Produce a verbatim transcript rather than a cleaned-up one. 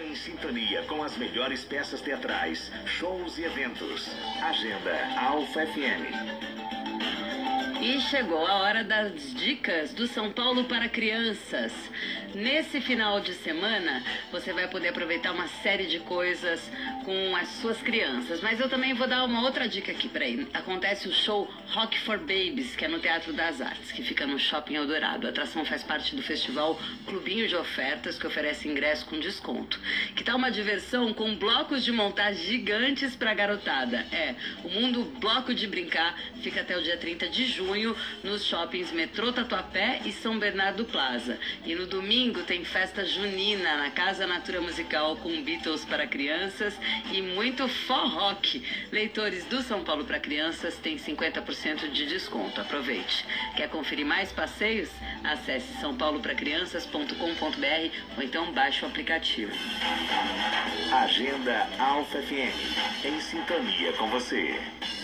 em sintonia com as melhores peças teatrais, shows e eventos. Agenda Alfa F M. E chegou a hora das dicas do São Paulo para crianças. Nesse final de semana, você vai poder aproveitar uma série de coisas com as suas crianças. Mas eu também vou dar uma outra dica aqui para ir. Acontece o show Rock for Babies, que é no Teatro das Artes, que fica no Shopping Eldorado. A atração faz parte do festival Clubinho de Ofertas, que oferece ingresso com desconto. Que tal uma diversão com blocos de montar gigantes para garotada? É, o Mundo Bloco de Brincar fica até o dia trinta de junho nos shoppings Metrô Tatuapé e São Bernardo Plaza. E no domingo tem festa junina na Casa Natura Musical com Beatles para crianças e muito forrock. Leitores do São Paulo para crianças têm cinquenta por cento de desconto. Aproveite. Quer conferir mais passeios? Acesse são paulo para crianças ponto com ponto br ou então baixe o aplicativo. Agenda Alfa F M. Em sintonia com você.